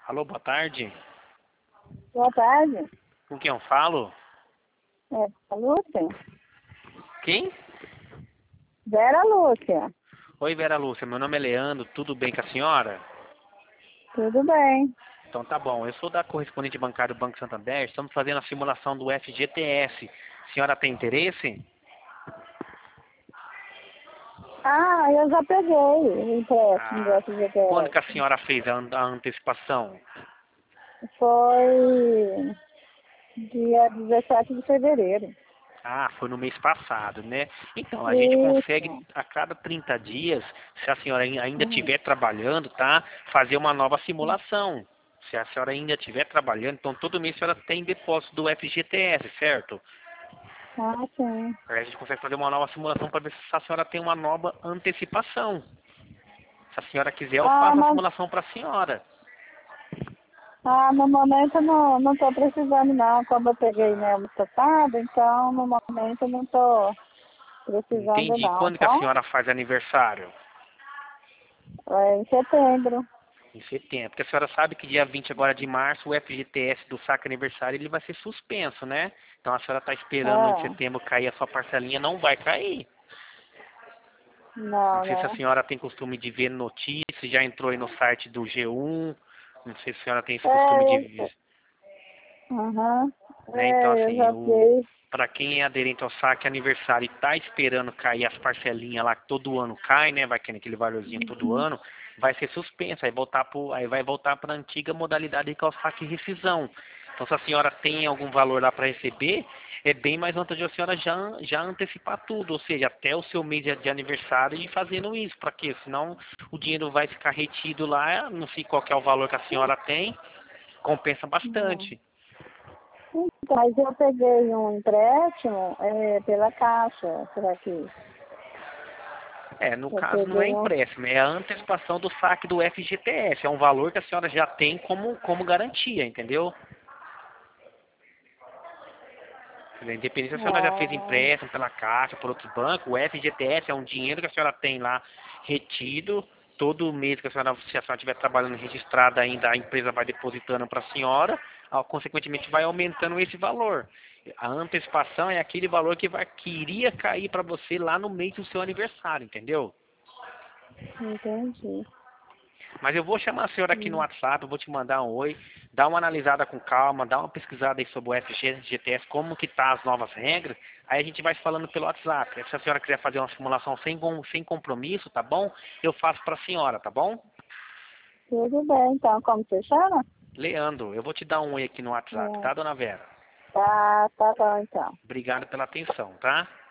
Alô, boa tarde. Boa tarde. Com quem eu falo? É a Lúcia? Quem? Vera Lúcia. Oi, Vera Lúcia. Meu nome é Leandro. Tudo bem com a senhora? Tudo bem. Então tá bom. Eu sou da correspondente bancária do Banco Santander. Estamos fazendo a simulação do FGTS. A senhora tem interesse? Ah, eu já peguei o empréstimo do Ah, quando que a FGTS. senhora fez a antecipação? Foi dia 17 de fevereiro. Ah, foi no mês passado, né? Então, a gente consegue Isso. a cada 30 dias, se a senhora ainda Uhum. estiver trabalhando, tá? Fazer uma nova simulação. Se a senhora ainda estiver trabalhando, então todo mês a senhora tem depósito do FGTS, certo? Ah, sim. Aí a gente consegue fazer uma nova simulação para ver se a senhora tem uma nova antecipação. Se a senhora quiser, eu Ah, faço a mas, simulação para a senhora. no momento eu não estou precisando não. Como eu peguei mesmo tratado, então no momento eu não estou precisando Entendi. não, Quando que a tá? senhora faz aniversário? É em setembro. Em setembro. Porque a senhora sabe que dia 20 agora de março o FGTS do saque aniversário ele vai ser suspenso, né? Então a senhora está esperando em Ah, setembro cair a sua parcelinha, não vai cair. Não não, sei se a né? senhora tem costume de ver notícias, já entrou aí no site do G1, não sei se a senhora tem esse costume de ver, Aham. né? Então Eu assim, já sei. para quem é aderente ao saque aniversário e está esperando cair as parcelinhas lá que todo ano cai, né? Vai cair aquele valorzinho todo Uhum. ano, vai ser suspenso, aí vai voltar para a antiga modalidade que é o saque e rescisão. Então se a senhora tem algum valor lá para receber, é bem mais vantajoso a senhora já antecipar tudo, ou seja, até o seu mês de aniversário e fazendo isso, para quê? Senão o dinheiro vai ficar retido lá, não sei qual que é o valor que a senhora tem, compensa Não. bastante. Então, mas eu peguei um empréstimo pela Caixa. Será que É, no eu caso não é peguei um? empréstimo, é a antecipação do saque do FGTS. É um valor que a senhora já tem como garantia, entendeu? Independente se a senhora já fez Ah, empréstimo pela Caixa, por outros bancos, o FGTS é um dinheiro que a senhora tem lá retido. Todo mês que se a senhora estiver trabalhando registrada ainda, a empresa vai depositando para a senhora, consequentemente vai aumentando esse valor. A antecipação é aquele valor que iria cair para você lá no mês do seu aniversário, entendeu? entendi. Mas eu vou chamar a senhora aqui no Hum. WhatsApp, eu vou te mandar um oi, dá uma analisada com calma, dá uma pesquisada aí sobre o FGTS, como que tá as novas regras, aí a gente vai falando pelo WhatsApp. Se a senhora quiser fazer uma simulação sem compromisso, tá bom? Eu faço para a senhora, tá bom? Tudo bem, então. Como você chama? Leandro, eu vou te dar um oi aqui no WhatsApp, É, tá, dona Vera? tá bom, então. Obrigado pela atenção, tá?